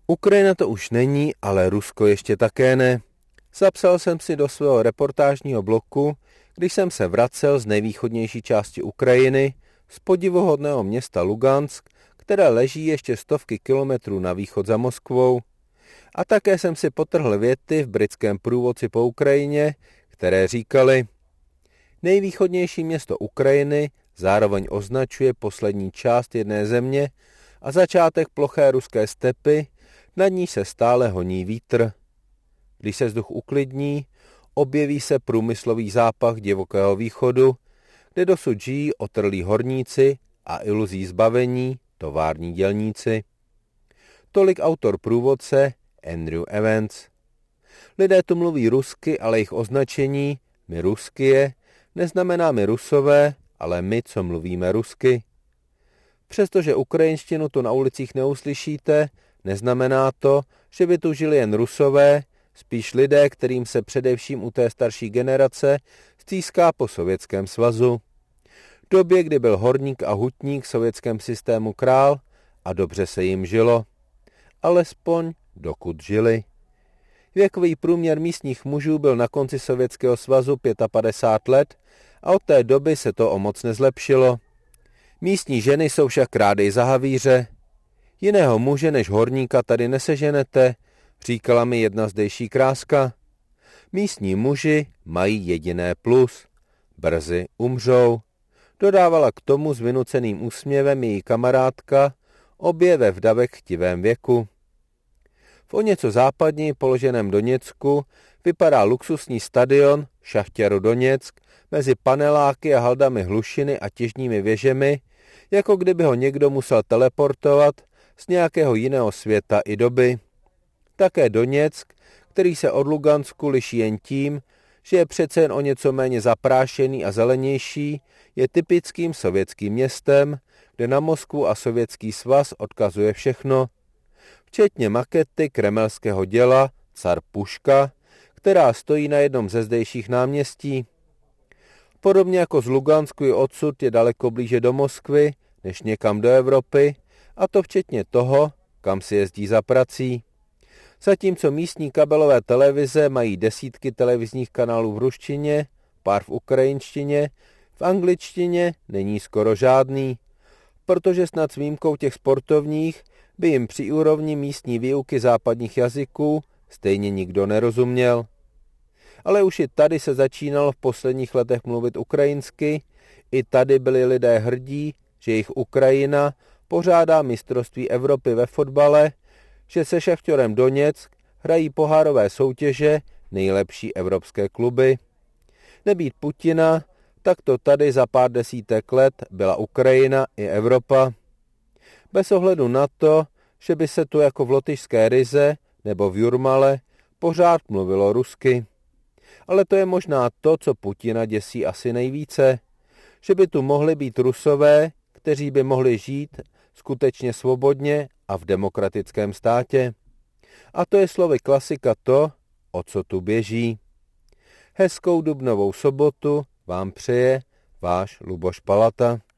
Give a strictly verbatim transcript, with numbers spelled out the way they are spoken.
Ukrajina to už není, ale Rusko ještě také ne. Zapsal jsem si do svého reportážního bloku, když jsem se vracel z nejvýchodnější části Ukrajiny, z podivuhodného města Lugansk, které leží ještě stovky kilometrů na východ za Moskvou. A také jsem si potrhl věty v britském průvodci po Ukrajině, které říkaly: nejvýchodnější město Ukrajiny zároveň označuje poslední část jedné země a začátek ploché ruské stepy, nad ní se stále honí vítr. Když se vzduch uklidní, objeví se průmyslový zápach divokého východu, kde dosud žijí otrlí horníci a iluzí zbavení tovární dělníci. Tolik autor průvodce Andrew Evans. Lidé tu mluví rusky, ale jejich označení my ruskie neznamená my Rusové, ale my, co mluvíme rusky. Přestože ukrajinštinu tu na ulicích neuslyšíte, neznamená to, že by tu žili jen Rusové, spíš lidé, kterým se především u té starší generace stýská po Sovětském svazu. V době, kdy byl horník a hutník v sovětském systému král a dobře se jim žilo. Alespoň dokud žili. Věkový průměr místních mužů byl na konci Sovětského svazu padesát pět let a od té doby se to o moc nezlepšilo. Místní ženy jsou však rády za havíře. Jiného muže než horníka tady neseženete, říkala mi jedna zdejší kráska. Místní muži mají jediné plus. Brzy umřou. Dodávala k tomu s vynuceným úsměvem její kamarádka, obě ve vdavek chtivém věku. V o něco západněji položeném Doněcku vypadá luxusní stadion Šachtěru Doněck mezi paneláky a haldami hlušiny a těžními věžemi, jako kdyby ho někdo musel teleportovat z nějakého jiného světa i doby. Také Doněck, který se od Lugansku liší jen tím, že je přece jen o něco méně zaprášený a zelenější, je typickým sovětským městem, kde na Moskvu a Sovětský svaz odkazuje všechno, včetně makety kremelského děla Car Puška, která stojí na jednom ze zdejších náměstí. Podobně jako z Lugansku i odsud je daleko blíže do Moskvy, než někam do Evropy, a to včetně toho, kam si jezdí za prací. Zatímco místní kabelové televize mají desítky televizních kanálů v ruštině, pár v ukrajinštině, v angličtině není skoro žádný, protože snad s výjimkou těch sportovních by jim při úrovni místní výuky západních jazyků stejně nikdo nerozuměl. Ale už i tady se začínalo v posledních letech mluvit ukrajinsky, i tady byli lidé hrdí, že jejich Ukrajina pořádá mistrovství Evropy ve fotbale, že se Šachtěrem Doněck hrají pohárové soutěže nejlepší evropské kluby. Nebýt Putina, tak to tady za pár desítek let byla Ukrajina i Evropa. Bez ohledu na to, že by se tu jako v Lotyšské Rize nebo v Jurmale pořád mluvilo rusky. Ale to je možná to, co Putina děsí asi nejvíce, že by tu mohli být Rusové, kteří by mohli žít skutečně svobodně a v demokratickém státě. A to je slovy klasika to, o co tu běží. Hezkou dubnovou sobotu vám přeje váš Luboš Palata.